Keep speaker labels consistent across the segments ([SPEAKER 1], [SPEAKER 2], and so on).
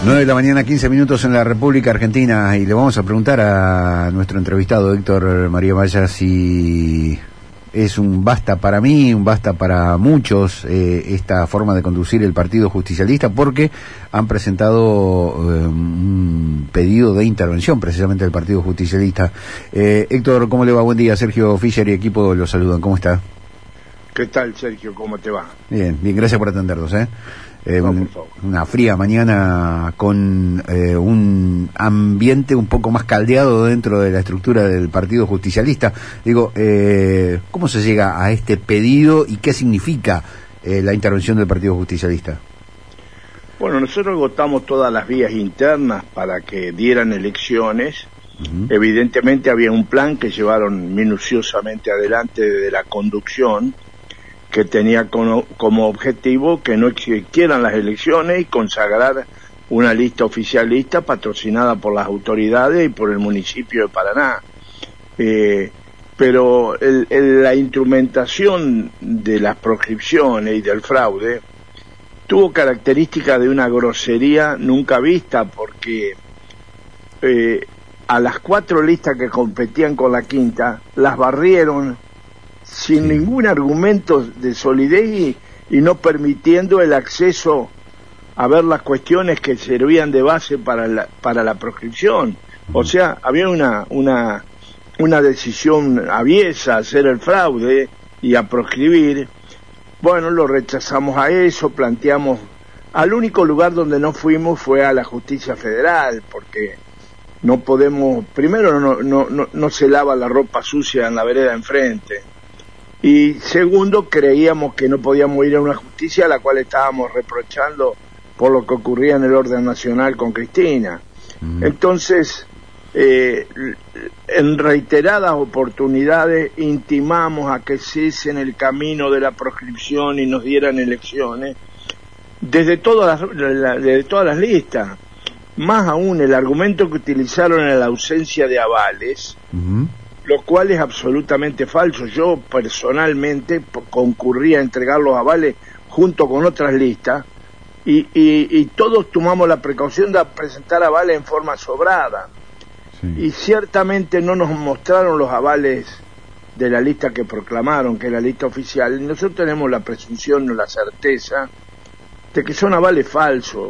[SPEAKER 1] 9 de la mañana, 15 minutos en la República Argentina, y le vamos a preguntar a nuestro entrevistado Héctor María Maya si es un basta para mí, un basta para muchos esta forma de conducir el Partido Justicialista, porque han presentado un pedido de intervención precisamente del Partido Justicialista. Héctor, ¿cómo le va? Buen día. Sergio Fischer y equipo los saludan. ¿Cómo está?
[SPEAKER 2] ¿Qué tal, Sergio? ¿Cómo te va?
[SPEAKER 1] Bien, gracias por atendernos, una fría mañana con un ambiente un poco más caldeado dentro de la estructura del Partido Justicialista. Digo, ¿cómo se llega a este pedido y qué significa la intervención del Partido Justicialista?
[SPEAKER 2] Bueno, nosotros agotamos todas las vías internas para que dieran elecciones. Evidentemente había un plan que llevaron minuciosamente adelante desde la conducción, que tenía como objetivo que no existieran las elecciones y consagrar una lista oficialista patrocinada por las autoridades y por el municipio de Paraná. Pero la instrumentación de las proscripciones y del fraude tuvo características de una grosería nunca vista, porque a las 4 listas que competían con la quinta las barrieron sin ningún argumento de solidez y no permitiendo el acceso a ver las cuestiones que servían de base para la proscripción. O sea, había una decisión aviesa, hacer el fraude y a proscribir. Bueno, lo rechazamos a eso, planteamos. Al único lugar donde no fuimos fue a la Justicia Federal, porque no podemos, primero no se lava la ropa sucia en la vereda enfrente. Y segundo, creíamos que no podíamos ir a una justicia a la cual estábamos reprochando por lo que ocurría en el orden nacional con Cristina. Entonces, en reiteradas oportunidades intimamos a que cesen el camino de la proscripción y nos dieran elecciones desde todas las listas. Más aún, el argumento que utilizaron en la ausencia de avales, lo cual es absolutamente falso. Yo personalmente concurrí a entregar los avales junto con otras listas y todos tomamos la precaución de presentar avales en forma sobrada. Y ciertamente no nos mostraron los avales de la lista que proclamaron, que es la lista oficial. Y nosotros tenemos la presunción o la certeza de que son avales falsos.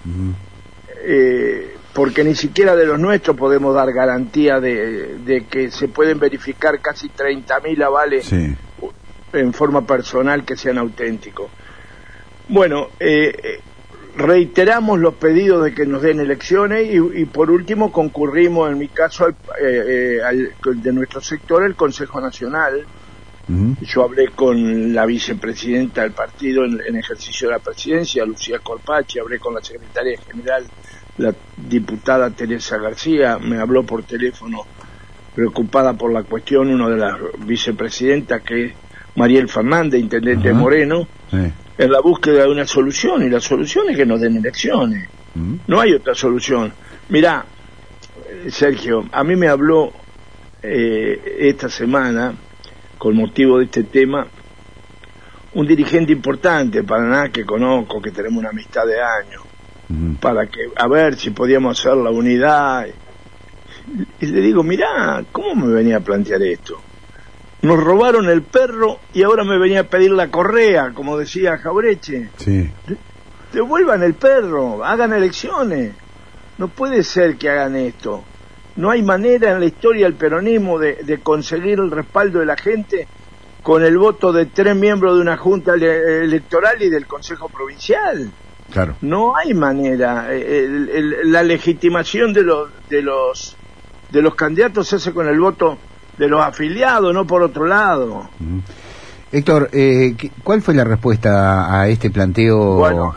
[SPEAKER 2] Porque ni siquiera de los nuestros podemos dar garantía de que se pueden verificar casi 30.000 avales en forma personal que sean auténticos. Bueno, reiteramos los pedidos de que nos den elecciones y por último concurrimos, en mi caso, de nuestro sector, el Consejo Nacional. Yo hablé con la vicepresidenta del partido en ejercicio de la presidencia, Lucía Corpache, hablé con la secretaria general, la diputada Teresa García, me habló por teléfono preocupada por la cuestión, una de las vicepresidentas, que es Mariel Fernández, intendente de Moreno, en la búsqueda de una solución, y la solución es que nos den elecciones. No hay otra solución. Mirá, Sergio, a mí me habló esta semana, con motivo de este tema, un dirigente importante de Paraná que conozco, que tenemos una amistad de años, para que a ver si podíamos hacer la unidad. Y le digo, mirá, ¿cómo me venía a plantear esto? Nos robaron el perro y ahora me venía a pedir la correa, como decía Jaureche. Devuelvan el perro, hagan elecciones. No puede ser que hagan esto. No hay manera en la historia del peronismo de conseguir el respaldo de la gente con el voto de 3 miembros de una junta electoral y del Consejo Provincial.
[SPEAKER 1] Claro.
[SPEAKER 2] No hay manera. La legitimación de los candidatos se hace con el voto de los afiliados, no por otro lado.
[SPEAKER 1] Héctor, ¿cuál fue la respuesta a este planteo?
[SPEAKER 2] Bueno,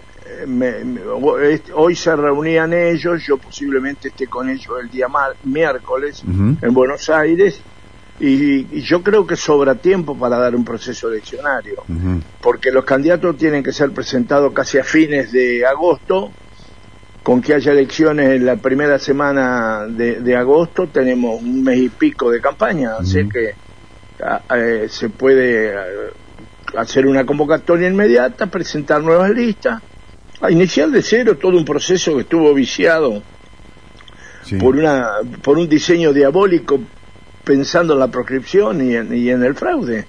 [SPEAKER 2] hoy se reunían ellos, yo posiblemente esté con ellos el día miércoles en Buenos Aires, y yo creo que sobra tiempo para dar un proceso eleccionario, porque los candidatos tienen que ser presentados casi a fines de agosto, con que haya elecciones en la primera semana de agosto. Tenemos un mes y pico de campaña, así que se puede hacer una convocatoria inmediata, presentar nuevas listas A iniciar de cero todo un proceso que estuvo viciado por un diseño diabólico, pensando en la proscripción y en el fraude.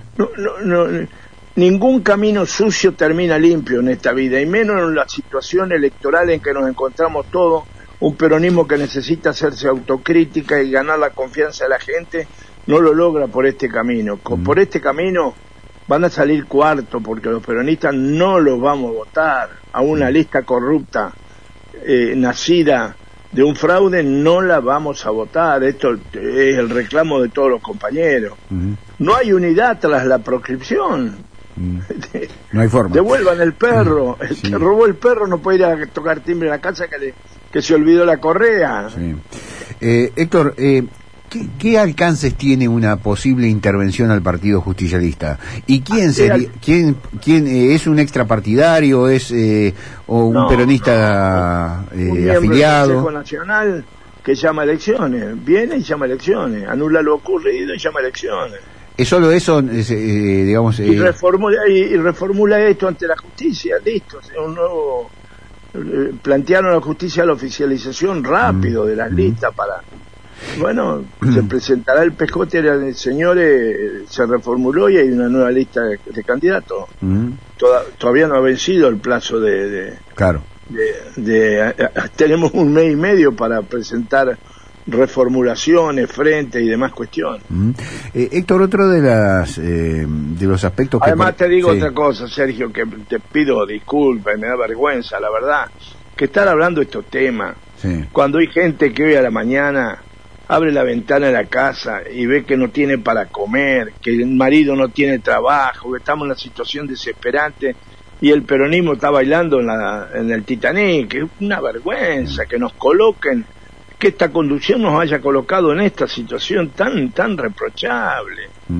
[SPEAKER 2] Ningún camino sucio termina limpio en esta vida, y menos en la situación electoral en que nos encontramos todos. Un peronismo que necesita hacerse autocrítica y ganar la confianza de la gente no lo logra por este camino. Por este camino van a salir cuarto, porque los peronistas no los vamos a votar. A una lista corrupta nacida de un fraude no la vamos a votar. Esto es el reclamo de todos los compañeros. No hay unidad tras la proscripción.
[SPEAKER 1] No hay forma.
[SPEAKER 2] Devuelvan el perro. El que robó el perro no puede ir a tocar timbre en la casa que se olvidó la correa.
[SPEAKER 1] Héctor, ¿qué alcances tiene una posible intervención al Partido Justicialista? ¿Y quién sería, quién es un extrapartidario, o un peronista
[SPEAKER 2] un
[SPEAKER 1] afiliado?
[SPEAKER 2] Del Consejo Nacional que llama elecciones, viene y llama elecciones, anula lo ocurrido y llama elecciones.
[SPEAKER 1] ¿Es solo eso, digamos?
[SPEAKER 2] Y reformula esto ante la justicia, listo, un nuevo... plantearon a la justicia la oficialización rápido de las listas para... Bueno, se presentará el pescote del señor, se reformuló y hay una nueva lista de candidatos. Todavía no ha vencido el plazo
[SPEAKER 1] Claro.
[SPEAKER 2] Tenemos un mes y medio para presentar reformulaciones, frentes y demás cuestiones.
[SPEAKER 1] Héctor, otro de los aspectos que...
[SPEAKER 2] Además te digo otra cosa, Sergio, que te pido disculpas, me da vergüenza, la verdad, que estar hablando de estos temas, cuando hay gente que hoy a la mañana abre la ventana de la casa y ve que no tiene para comer, que el marido no tiene trabajo, que estamos en una situación desesperante y el peronismo está bailando en el Titanic, que es una vergüenza que nos coloquen, que esta conducción nos haya colocado en esta situación tan reprochable.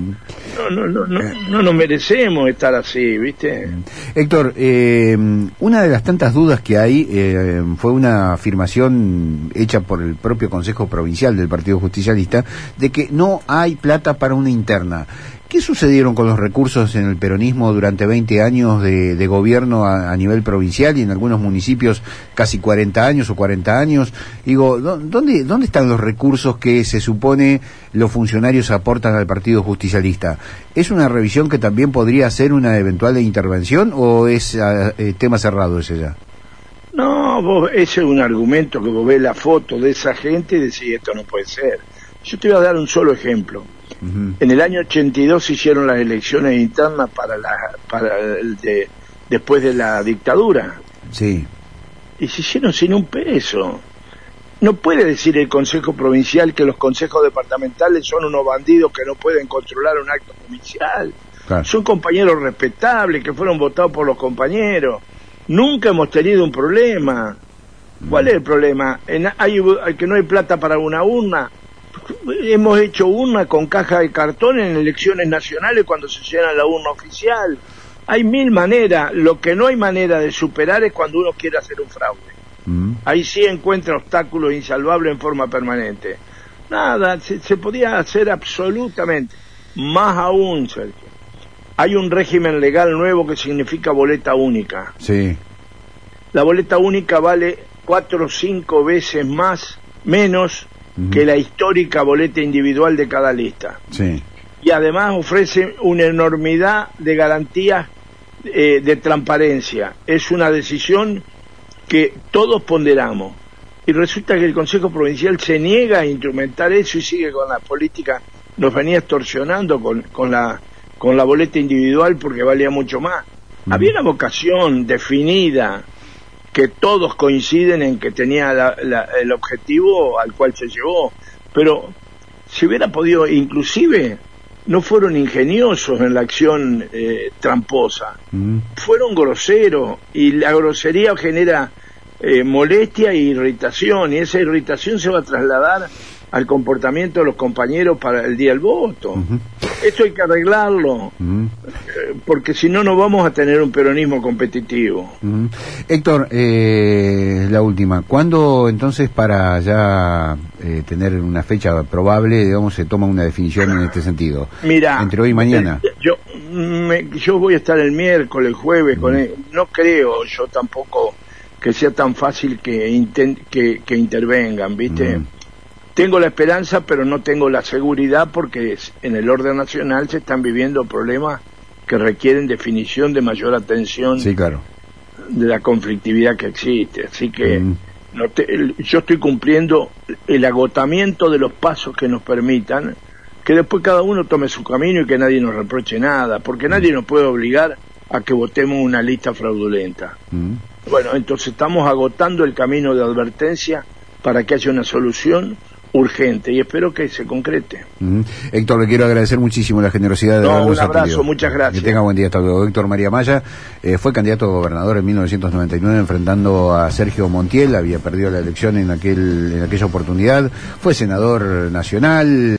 [SPEAKER 2] No nos merecemos estar así, ¿viste?
[SPEAKER 1] Héctor, una de las tantas dudas que hay fue una afirmación hecha por el propio Consejo Provincial del Partido Justicialista de que no hay plata para una interna. ¿Qué sucedieron con los recursos en el peronismo durante 20 años de gobierno a nivel provincial y en algunos municipios casi 40 años o 40 años? Digo, ¿dónde están los recursos que se supone los funcionarios aportan al Partido Justicialista? ¿Es una revisión que también podría ser una eventual intervención o es tema cerrado ese ya?
[SPEAKER 2] No, ese es un argumento que vos ves la foto de esa gente y decís, esto no puede ser. Yo te voy a dar un solo ejemplo. En el año 82 se hicieron las elecciones internas después de la dictadura.
[SPEAKER 1] Sí.
[SPEAKER 2] Y se hicieron sin un peso. No puede decir el Consejo Provincial que los consejos departamentales son unos bandidos que no pueden controlar un acto provincial. Claro. Son compañeros respetables que fueron votados por los compañeros. Nunca hemos tenido un problema. ¿Cuál es el problema? Que no hay plata para una urna. Hemos hecho urna con caja de cartón en elecciones nacionales cuando se llena la urna oficial. Hay mil maneras. Lo que no hay manera de superar es cuando uno quiere hacer un fraude. Ahí sí encuentra obstáculos insalvables en forma permanente. Nada, se podía hacer absolutamente. Más aún, Sergio, hay un régimen legal nuevo que significa boleta única.
[SPEAKER 1] Sí.
[SPEAKER 2] La boleta única vale 4 o 5 veces menos que la histórica boleta individual de cada lista.
[SPEAKER 1] Sí.
[SPEAKER 2] Y además ofrece una enormidad de garantías de transparencia. Es una decisión que todos ponderamos. Y resulta que el Consejo Provincial se niega a instrumentar eso y sigue con la política, nos venía extorsionando con la boleta individual porque valía mucho más. Había una vocación definida, que todos coinciden en que tenía el objetivo al cual se llevó, pero si hubiera podido, inclusive no fueron ingeniosos en la acción tramposa, fueron groseros, y la grosería genera molestia e irritación, y esa irritación se va a trasladar al comportamiento de los compañeros para el día del voto. Esto hay que arreglarlo, porque si no, no vamos a tener un peronismo competitivo.
[SPEAKER 1] Héctor, la última. ¿Cuándo entonces, para ya tener una fecha probable, digamos, se toma una definición en este sentido?
[SPEAKER 2] Mira,
[SPEAKER 1] ¿entre hoy y mañana?
[SPEAKER 2] yo voy a estar el miércoles, el jueves, con él. No creo yo tampoco que sea tan fácil que intervengan, ¿viste? Tengo la esperanza, pero no tengo la seguridad, porque en el orden nacional se están viviendo problemas que requieren definición de mayor atención.
[SPEAKER 1] Sí, claro.
[SPEAKER 2] De la conflictividad que existe. Así que yo estoy cumpliendo el agotamiento de los pasos que nos permitan, que después cada uno tome su camino y que nadie nos reproche nada, porque nadie nos puede obligar a que votemos una lista fraudulenta. Bueno, entonces estamos agotando el camino de advertencia para que haya una solución urgente, y espero que se concrete.
[SPEAKER 1] Héctor, le quiero agradecer muchísimo la generosidad de habernos atendido.
[SPEAKER 2] Un abrazo, muchas gracias.
[SPEAKER 1] Que tenga buen día, hasta luego. Héctor María Maya fue candidato a gobernador en 1999 enfrentando a Sergio Montiel, había perdido la elección en aquella oportunidad, fue senador nacional.